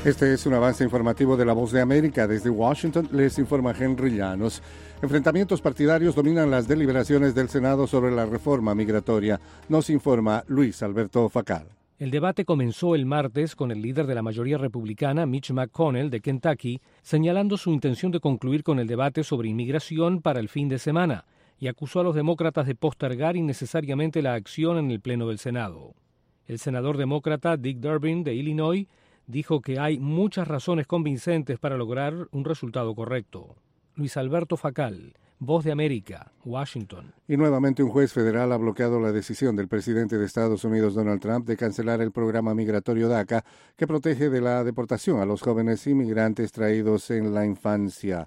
Este es un avance informativo de La Voz de América. Desde Washington les informa Henry Llanos. Enfrentamientos partidarios dominan las deliberaciones del Senado sobre la reforma migratoria. Nos informa Luis Alberto Facal. El debate comenzó el martes con el líder de la mayoría republicana, Mitch McConnell, de Kentucky, señalando su intención de concluir con el debate sobre inmigración para el fin de semana y acusó a los demócratas de postergar innecesariamente la acción en el Pleno del Senado. El senador demócrata Dick Durbin, de Illinois, dijo que hay muchas razones convincentes para lograr un resultado correcto. Luis Alberto Facal, Voz de América, Washington. Y nuevamente un juez federal ha bloqueado la decisión del presidente de Estados Unidos, Donald Trump, de cancelar el programa migratorio DACA, que protege de la deportación a los jóvenes inmigrantes traídos en la infancia.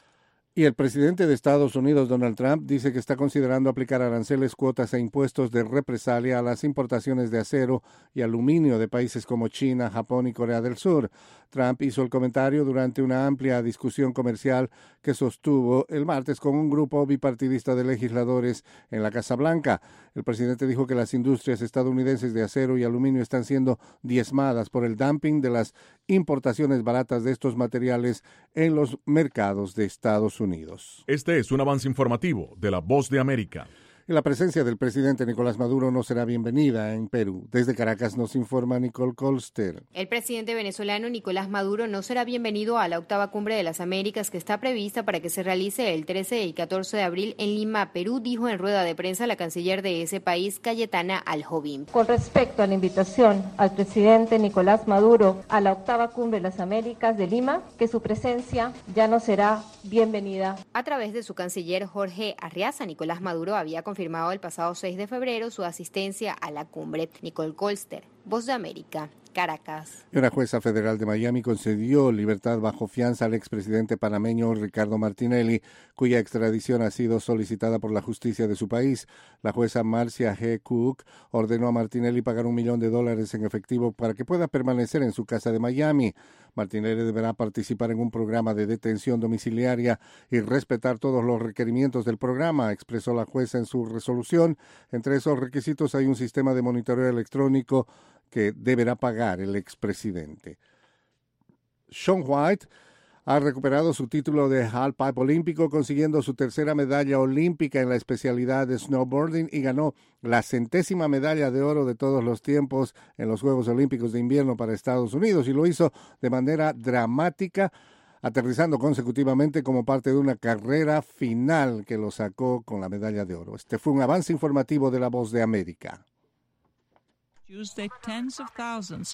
Y el presidente de Estados Unidos, Donald Trump, dice que está considerando aplicar aranceles, cuotas e impuestos de represalia a las importaciones de acero y aluminio de países como China, Japón y Corea del Sur. Trump hizo el comentario durante una amplia discusión comercial que sostuvo el martes con un grupo bipartidista de legisladores en la Casa Blanca. El presidente dijo que las industrias estadounidenses de acero y aluminio están siendo diezmadas por el dumping de las importaciones baratas de estos materiales en los mercados de Estados Unidos. Este es un avance informativo de La Voz de América. Y la presencia del presidente Nicolás Maduro no será bienvenida en Perú. Desde Caracas nos informa Nicole Colster. El presidente venezolano Nicolás Maduro no será bienvenido a la octava cumbre de las Américas que está prevista para que se realice el 13 y 14 de abril en Lima, Perú, dijo en rueda de prensa la canciller de ese país, Cayetana Aljobim. Con respecto a la invitación al presidente Nicolás Maduro a la octava cumbre de las Américas de Lima, que su presencia ya no será bienvenida. A través de su canciller Jorge Arriaza, Nicolás Maduro había confirmado el pasado 6 de febrero su asistencia a la cumbre. Nicole Colster, Voz de América, Caracas. Y una jueza federal de Miami concedió libertad bajo fianza al expresidente panameño Ricardo Martinelli, cuya extradición ha sido solicitada por la justicia de su país. La jueza Marcia G. Cook ordenó a Martinelli pagar $1 millón en efectivo para que pueda permanecer en su casa de Miami. Martinelli deberá participar en un programa de detención domiciliaria y respetar todos los requerimientos del programa, expresó la jueza en su resolución. Entre esos requisitos hay un sistema de monitoreo electrónico que deberá pagar el expresidente. Shaun White ha recuperado su título de halfpipe olímpico, consiguiendo su tercera medalla olímpica en la especialidad de snowboarding y ganó la 100ª medalla de oro de todos los tiempos en los Juegos Olímpicos de Invierno para Estados Unidos, y lo hizo de manera dramática, aterrizando consecutivamente como parte de una carrera final que lo sacó con la medalla de oro. Este fue un avance informativo de La Voz de América. Tuesday, tens of thousands